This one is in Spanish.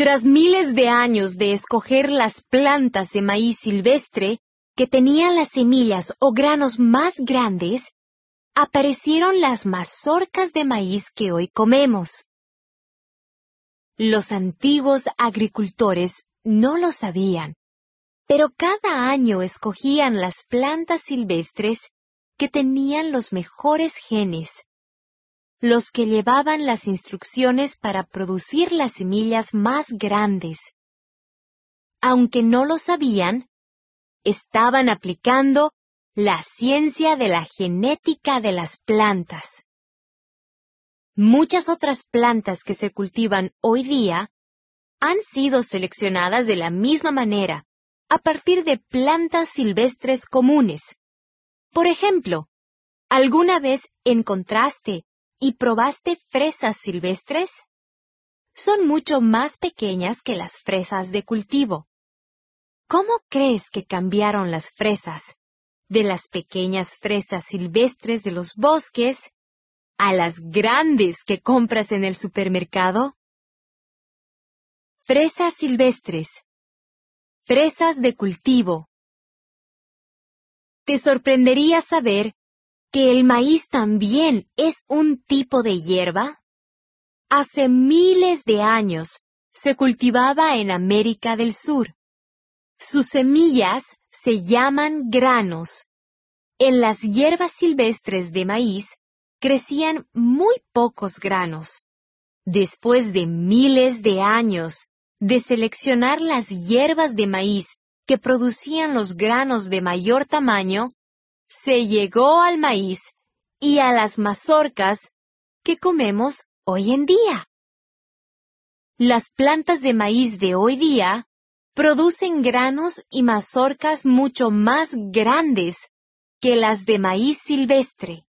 Tras miles de años de escoger las plantas de maíz silvestre que tenían las semillas o granos más grandes, aparecieron las mazorcas de maíz que hoy comemos. Los antiguos agricultores no lo sabían, pero cada año escogían las plantas silvestres que tenían los mejores genes, los que llevaban las instrucciones para producir las semillas más grandes. Aunque no lo sabían, estaban aplicando la ciencia de la genética de las plantas. Muchas otras plantas que se cultivan hoy día han sido seleccionadas de la misma manera, a partir de plantas silvestres comunes. Por ejemplo, ¿alguna vez encontraste y probaste fresas silvestres? Son mucho más pequeñas que las fresas de cultivo. ¿Cómo crees que cambiaron las fresas de las pequeñas fresas silvestres de los bosques a las grandes que compras en el supermercado? Fresas silvestres. Fresas de cultivo. Te sorprendería saber que el maíz también es un tipo de hierba. Hace miles de años se cultivaba en América del Sur. Sus semillas se llaman granos. En las hierbas silvestres de maíz crecían muy pocos granos. Después de miles de años de seleccionar las hierbas de maíz que producían los granos de mayor tamaño, se llegó al maíz y a las mazorcas que comemos hoy en día. Las plantas de maíz de hoy día producen granos y mazorcas mucho más grandes que las de maíz silvestre.